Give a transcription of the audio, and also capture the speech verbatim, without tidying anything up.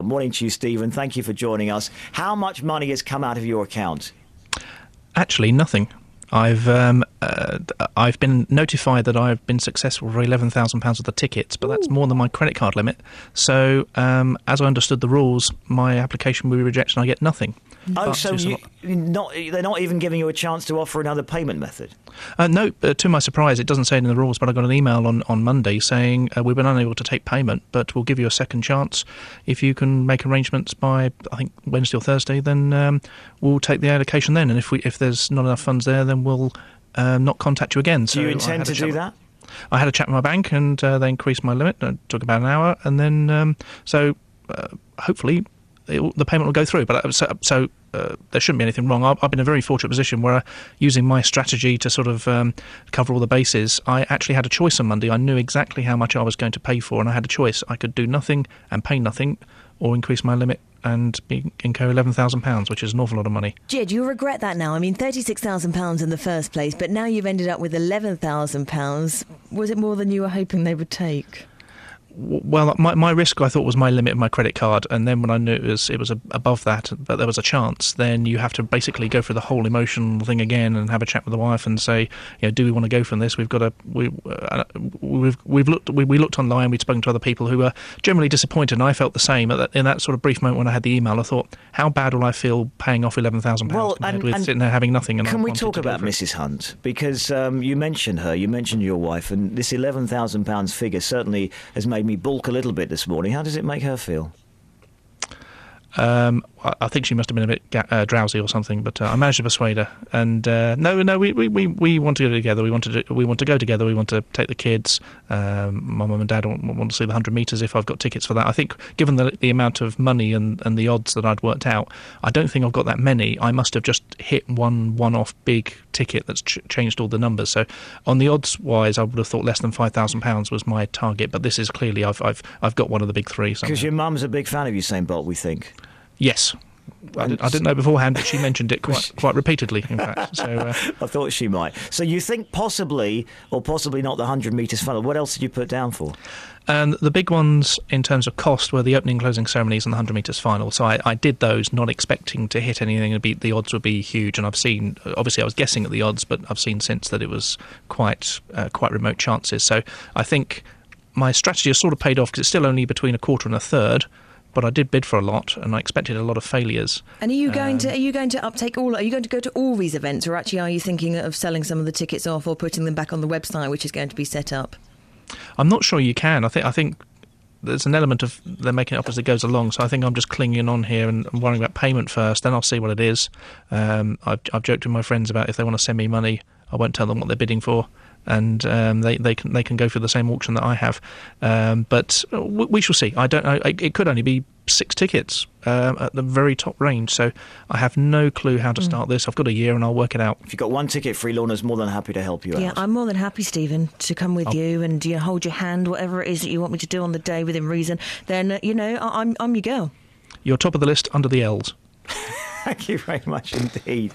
Morning to you, Stephen. Thank you for joining us. How much money has come out of your account? Actually, nothing. I've um, uh, I've been notified that I've been successful for eleven thousand pounds worth of tickets, but that's more than my credit card limit. So, um, as I understood the rules, my application will be rejected and I get nothing. Oh, But so it's you, not- not, they're not even giving you a chance to offer another payment method? Uh, no, uh, to my surprise, it doesn't say it in the rules, but I got an email on, on Monday saying uh, we've been unable to take payment, but we'll give you a second chance. If you can make arrangements by, I think, Wednesday or Thursday, then um, we'll take the allocation then. And if we if there's not enough funds there, then we'll uh, not contact you again. Do you So I intend had to a chat do with- that? I had a chat with my bank and uh, they increased my limit. It took about an hour, and then um, so uh, hopefully it will, the payment will go through. But uh, so, so uh, there shouldn't be anything wrong. I've, I've been in a very fortunate position where, uh, using my strategy to sort of um, cover all the bases, I actually had a choice on Monday. I knew exactly how much I was going to pay for, and I had a choice. I could do nothing and pay nothing, or increase my limit and be, incur eleven thousand pounds, which is an awful lot of money. Jed, you'll regret that now. I mean, thirty-six thousand pounds in the first place, but now you've ended up with eleven thousand pounds. Was it more than you were hoping they would take? Well, my my risk, I thought, was my limit of my credit card, and then when I knew it was it was above that, but there was a chance, then you have to basically go through the whole emotional thing again and have a chat with the wife and say, you know, do we want to go from this? We've got a we uh, we've we've looked we, we looked online, we'd spoken to other people who were generally disappointed, and I felt the same. At that, in that sort of brief moment when I had the email, I thought, how bad will I feel paying off eleven thousand pounds Well, compared and- with and sitting there having nothing? And I Can we wanted talk to go about for it. Missus Hunt? Because um, you mentioned her, you mentioned your wife, and this eleven thousand pounds figure certainly has made me balk a little bit this morning. How does it make her feel? Um, I I think she must have been a bit ga- uh, drowsy or something, but uh, I managed to persuade her. And uh, no, no, we, we, we, we want to go together. We want to do, we want to go together. We want to take the kids. Um, my mum and dad want, want to see the hundred metres if I've got tickets for that. I think, given the the amount of money and, and the odds that I'd worked out, I don't think I've got that many. I must have just hit one one-off big ticket that's ch- changed all the numbers. So, on the odds wise, I would have thought less than five thousand pounds was my target. But this is clearly I've I've I've got one of the big three. Because somehow. your mum's a big fan of Usain Bolt, we think. Yes. I, did, I didn't know beforehand, but she mentioned it quite quite repeatedly, in fact. So uh, I thought she might. So you think possibly, or possibly not, the one hundred metres funnel. What else did you put down for? and the big ones in terms of cost were the opening and closing ceremonies and the one hundred metres final. So I, I did those not expecting to hit anything. It'd be, the odds would be huge, and I've seen, obviously I was guessing at the odds, but I've seen since that it was quite uh, quite remote chances. So I think my strategy has sort of paid off because it's still only between a quarter and a third. But I did bid for a lot, and I expected a lot of failures. And are you going Um, to are you going to uptake all? Are you going to go to all these events, or actually are you thinking of selling some of the tickets off or putting them back on the website, which is going to be set up? I'm not sure you can. I think I think there's an element of they're making it up as it goes along. So I think I'm just clinging on here and I'm worrying about payment first. Then I'll see what it is. Um, I've, I've joked with my friends about if they want to send me money, I won't tell them what they're bidding for, and um, they they can they can go through the same auction that I have. Um, but we, we shall see. I don't know. It could only be six tickets um, at the very top range. So I have no clue how to start this. I've got a year and I'll work it out. If you've got one ticket free, Lorna's more than happy to help you Yeah, out. I'm more than happy, Stephen, to come with Oh. you and you know, hold your hand, whatever it is that you want me to do on the day within reason. Then uh, you know I, I'm I'm your girl. You're top of the list under the L's. Thank you very much indeed.